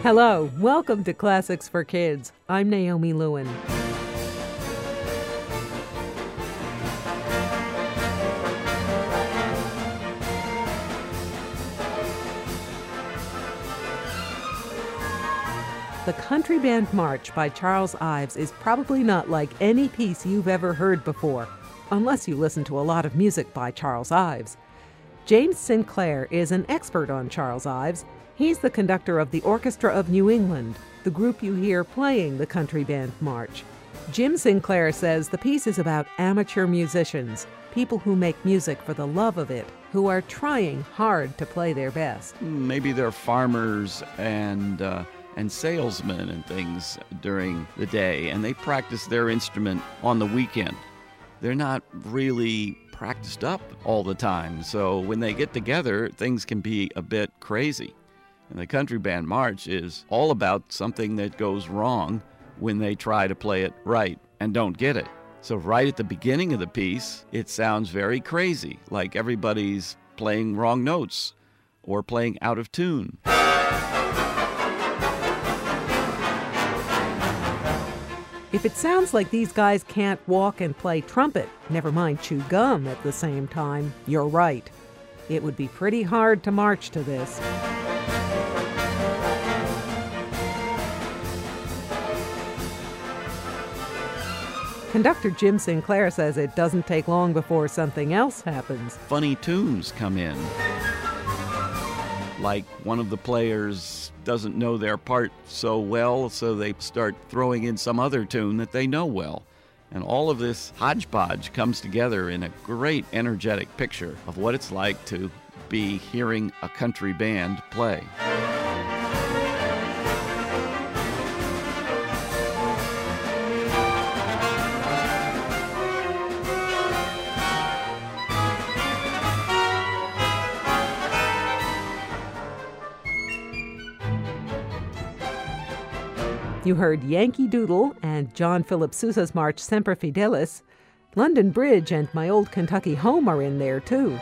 Hello, welcome to Classics for Kids. I'm Naomi Lewin. The Country Band March by Charles Ives is probably not like any piece you've ever heard before, unless you listen to a lot of music by Charles Ives. James Sinclair is an expert on Charles Ives. He's the conductor of the Orchestra of New England, the group you hear playing the Country Band March. Jim Sinclair says the piece is about amateur musicians, people who make music for the love of it, who are trying hard to play their best. Maybe they're farmers and salesmen and things during the day, and they practice their instrument on the weekend. They're not really practiced up all the time, so when they get together, things can be a bit crazy. And the Country Band March is all about something that goes wrong when they try to play it right and don't get it. So right at the beginning of the piece, it sounds very crazy, like everybody's playing wrong notes or playing out of tune. If it sounds like these guys can't walk and play trumpet, never mind chew gum at the same time, you're right. It would be pretty hard to march to this. Conductor Jim Sinclair says it doesn't take long before something else happens. Funny tunes come in. Like one of the players doesn't know their part so well, so they start throwing in some other tune that they know well. And all of this hodgepodge comes together in a great energetic picture of what it's like to be hearing a country band play. You heard Yankee Doodle and John Philip Sousa's march Semper Fidelis. London Bridge and My Old Kentucky Home are in there, too.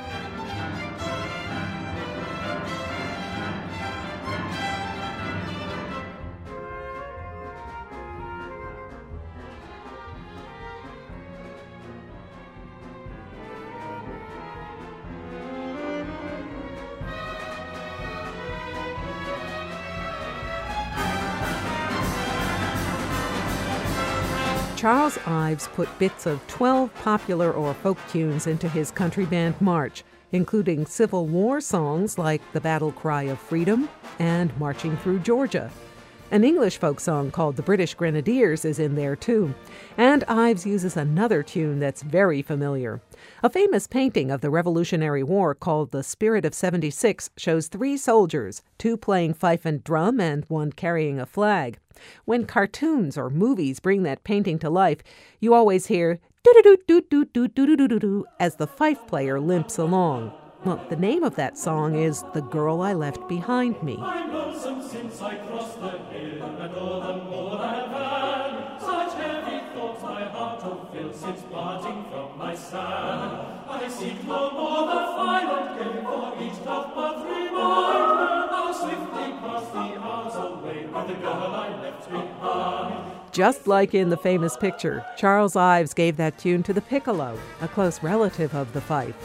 Charles Ives put bits of 12 popular or folk tunes into his Country Band March, including Civil War songs like The Battle Cry of Freedom and Marching Through Georgia. An English folk song called The British Grenadiers is in there too. And Ives uses another tune that's very familiar. A famous painting of the Revolutionary War called The Spirit of 76 shows 3 soldiers, 2 playing fife and drum and 1 carrying a flag. When cartoons or movies bring that painting to life, you always hear do-do-do-do-do-do-do-do-do-do as the fife player limps along. Well, the name of that song is The Girl I Left Behind Me. I'm lonesome since I crossed the hill, and all the more I have had. Such heavy thoughts my heart to fill since parting from my side. I seek no more the final game, for each doth but remind me how swiftly pass the hours away with the girl I left behind. Just like in the famous picture, Charles Ives gave that tune to the piccolo, a close relative of the fife.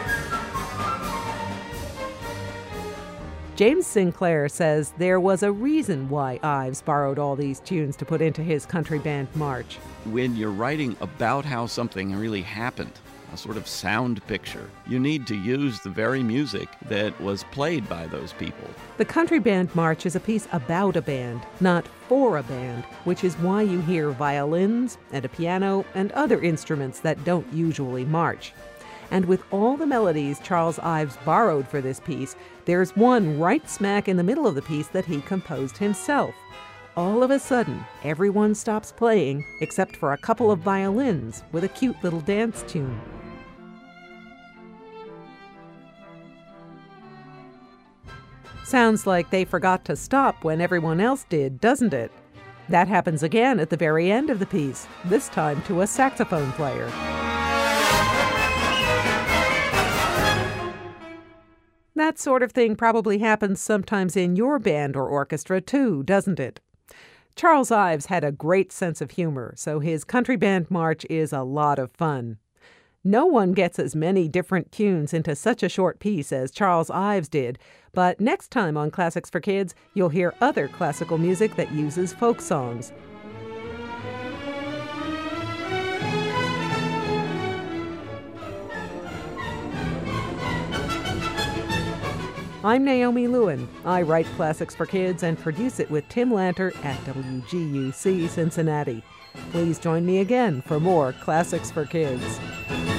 James Sinclair says there was a reason why Ives borrowed all these tunes to put into his Country Band March. When you're writing about how something really happened, a sort of sound picture, you need to use the very music that was played by those people. The Country Band March is a piece about a band, not for a band, which is why you hear violins and a piano and other instruments that don't usually march. And with all the melodies Charles Ives borrowed for this piece, there's one right smack in the middle of the piece that he composed himself. All of a sudden, everyone stops playing except for a couple of violins with a cute little dance tune. Sounds like they forgot to stop when everyone else did, doesn't it? That happens again at the very end of the piece, this time to a saxophone player. That's That sort of thing probably happens sometimes in your band or orchestra too, doesn't it? Charles Ives had a great sense of humor, so his country band march is a lot of fun. No one gets as many different tunes into such a short piece as Charles Ives did, but next time on Classics for Kids, you'll hear other classical music that uses folk songs. I'm Naomi Lewin. I write Classics for Kids and produce it with Tim Lanter at WGUC Cincinnati. Please join me again for more Classics for Kids.